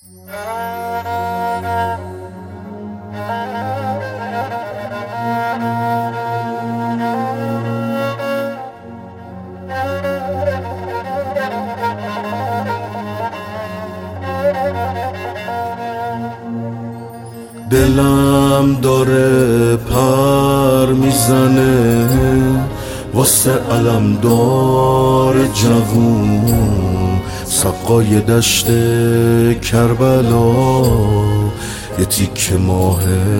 دلم داره پر میزنه واسه علمدار جوون، سقای دشت کربلا، یه تیک ماه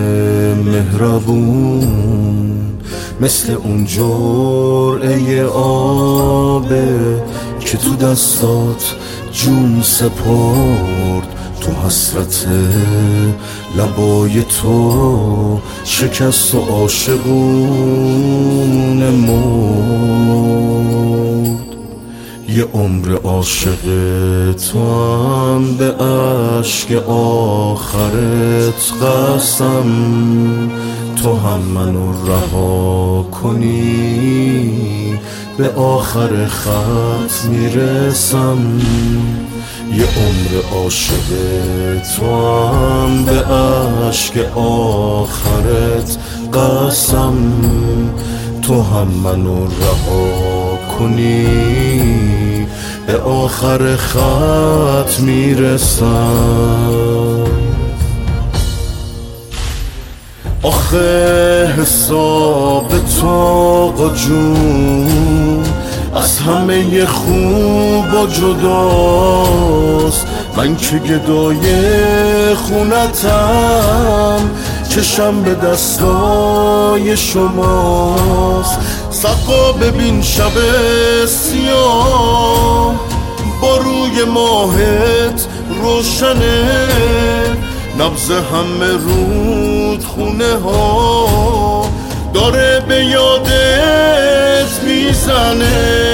مهربون، مثل اون جرعه آبه که تو دستات جون سپرد، تو حسرت لبای تو شکست و عاشقون مرد. یه عمر عاشق تو هم به عشق آخرت قسم، تو هم منو رها کنی به آخر خط میرسم. یه عمر عاشق تو هم به عشق آخرت قسم، تو هم منو رها کنی به آخر خط میرسم. آخه حساب تو آقا جون از همه خوب و جداست، من که گدای خونتم، چشم به دستای شماست. سقا ببین شب سیاه با روی ماهت روشنه، نبض همه رودخونه ها داره به یادت میزنه.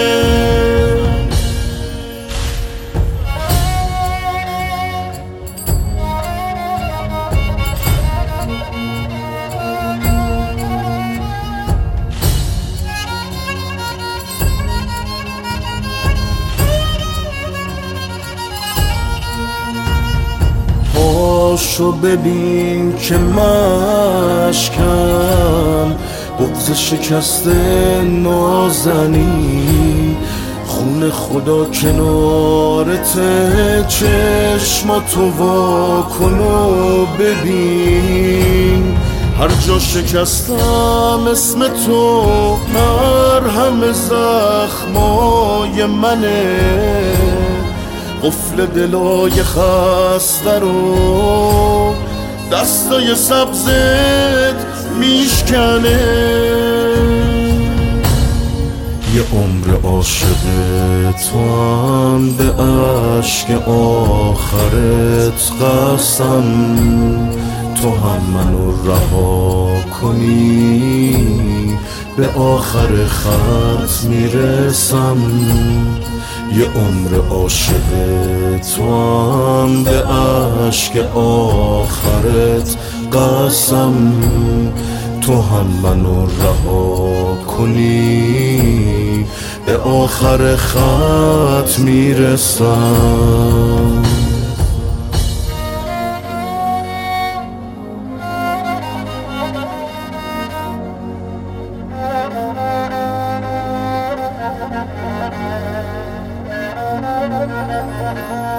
پاشو ببین که مشکم بغض شکست نازنی، خون خدا کنارت، چشماتو وا کن و ببین. هر جا شکستم اسم تو مرهم زخمای منه، قفل دلای خسته رو دستای سبزت میشکنه. یه عمر عاشق تو هم به عشق آخرت قسم، تو هم منو رها کنی به آخر خط میرسم. یه عمر عاشق تو هم به عشق آخرت قسم، تو هم منو رها کنی به آخر خط میرسم. Thank you.